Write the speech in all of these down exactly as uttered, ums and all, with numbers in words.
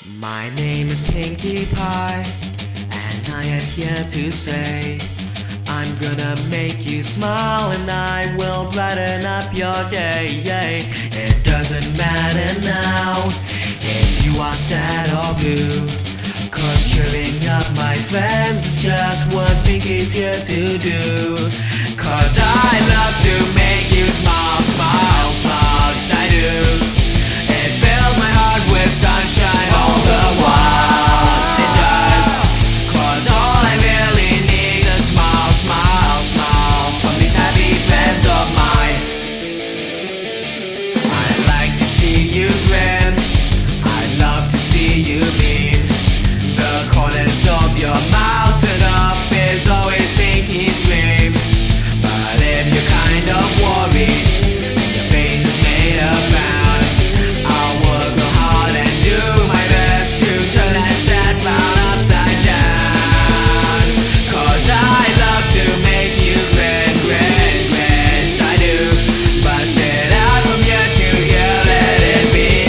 My name is Pinkie Pie, and I am here to say I'm gonna make you smile and I will brighten up your day. It doesn't matter now if you are sad or blue, 'cause cheering up my friends is just what Pinkie's here to do. 'Cause I love to make you smile, smile, smile, 'cause I do. It fills my heart with sunshine all the while, yes it does. 'Cause all I really need is a smile, smile, smile from these happy friends of mine. I like to see you grin, I love to see you beam. The corners of your mouth and up is always Pinkie's dream. But if you're kind of worried, your face is made of frown, I'll work real hard and do my best to turn that sad clown upside down. 'Cause I love to make you grin, grin, grin, yes I do. Bust it out from here to here, let it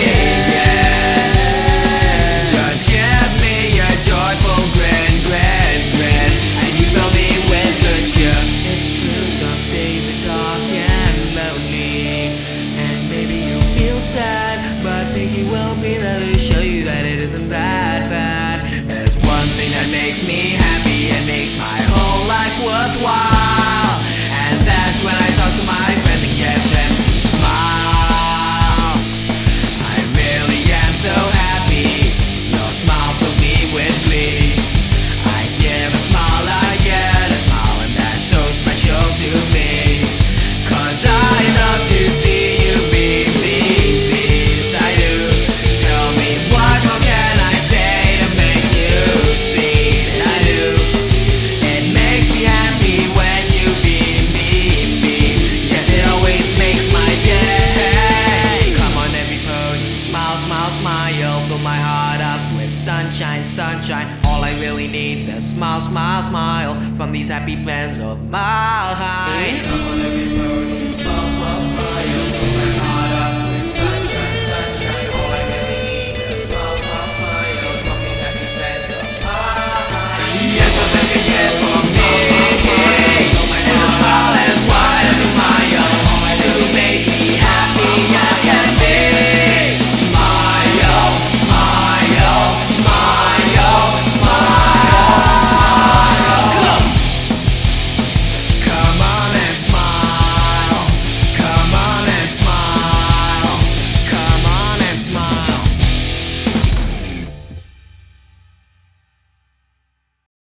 begin. Just give me a joyful grin, grin, grin, and you fill me with good cheer. It's true, some days are dark and lonely, and maybe you feel sad, but Pinkie will be there to show you that it isn't that bad. There's one thing that makes me happy and makes my whole life worthwhile, and that's when I talk to my friends and get them to smile. I really am so happy, your smile fills me with glee. I give a smile, I get a smile, and that's so special to me. 'Cause I love to see you beam, beam, yes I do. Tell me what more can I say to make you see that I do. It makes me happy when you beam, beam, beam, yes it always makes my day. Come on everybody, smile, smile, smile, fill my heart up with sunshine, sunshine. All I really need's a smile, smile, smile from these happy friends of mine. Come on everybody.